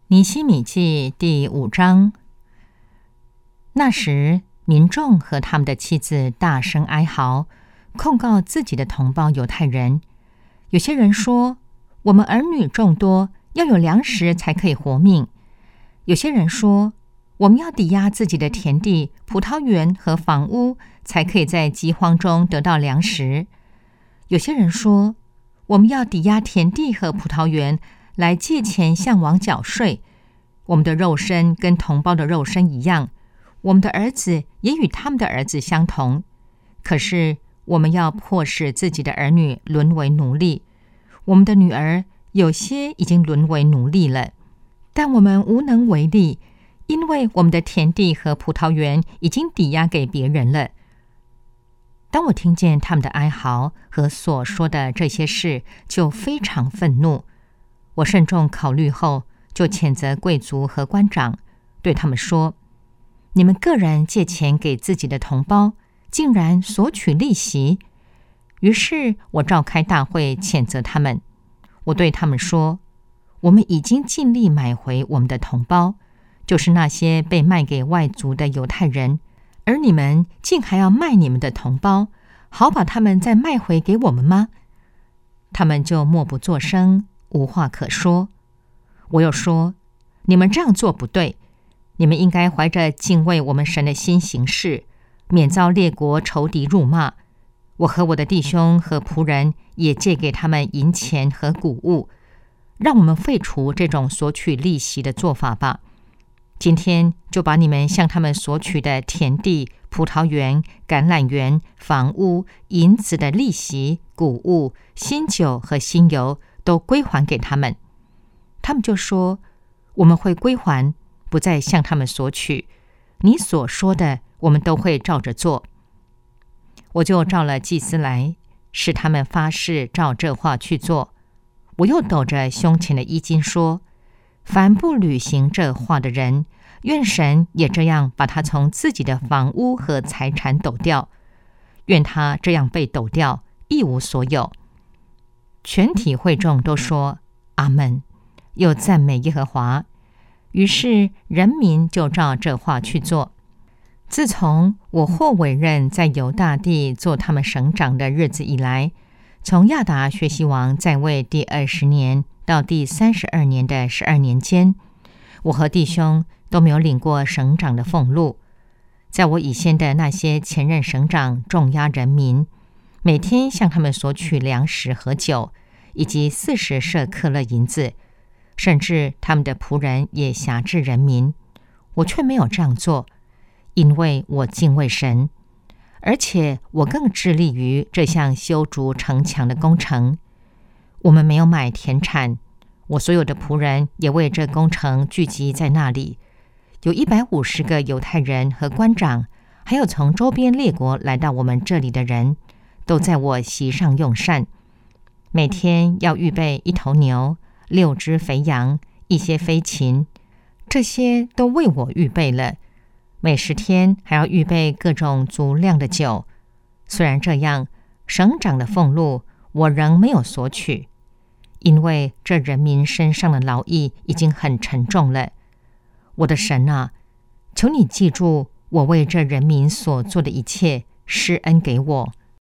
尼希米记第5章。那时，民众和他们的妻子大声哀嚎，控告自己的同胞犹太人。有些人说，我们儿女众多，要有粮食才可以活命。有些人说，我们要抵押自己的田地、葡萄园和房屋，才可以在饥荒中得到粮食。有些人说，我们要抵押田地和葡萄园，来借钱向王缴税。我们的肉身跟同胞的肉身一样，我们的儿子也与他们的儿子相同。可是我们要迫使自己的儿女沦为奴隶。我们的女儿有些已经沦为奴隶了，但我们无能为力，因为我们的田地和葡萄园已经抵押给别人了。当我听见他们的哀嚎和所说的这些事，就非常愤怒。我慎重考虑后，就谴责贵族和官长，对他们说：你们个人借钱给自己的同胞，竟然索取利息。于是我召开大会，谴责他们。我对他们说：我们已经尽力买回我们的同胞，就是那些被卖给外族的犹太人，而你们竟还要卖你们的同胞，好把他们再卖回给我们吗？他们就默不作声，无话可说。我又说：你们这样做不对，你们应该怀着敬畏我们神的心行事，免遭列国仇敌辱骂。我和我的弟兄和仆人也借给他们银钱和谷物，让我们废除这种索取利息的做法吧。今天就把你们向他们索取的田地、葡萄园、橄榄园、房屋、银子的利息、谷物、新酒和新油都归还给他们。他们就说：我们会归还，不再向他们索取。你所说的，我们都会照着做。我就召了祭司来，使他们发誓照这话去做。我又抖着胸前的衣襟说：凡不履行这话的人，愿神也这样把他从自己的房屋和财产抖掉，愿他这样被抖掉，一无所有。全体会众都说阿们，又赞美耶和华。于是人民就照这话去做。自从我获委任在犹大地做他们省长的日子以来，从亚达薛西王在位第20年到第32年的12年间，我和弟兄都没有领过省长的俸禄。在我以先的那些前任省长重压人民，每天向他们索取粮食和酒，以及40舍克勒银子，甚至他们的仆人也辖制人民。我却没有这样做，因为我敬畏神，而且我更致力于这项修筑城墙的工程。我们没有买田产，我所有的仆人也为这工程聚集在那里。有150个犹太人和官长，还有从周边列国来到我们这里的人，都在我席上用膳。每天要预备1头牛、6只肥羊、一些飞禽，这些都为我预备了。每10天还要预备各种足量的酒。虽然这样，省长的俸禄我仍没有索取，因为这人民身上的劳役已经很沉重了。我的神啊，求你记住我为这人民所做的一切，施恩给我。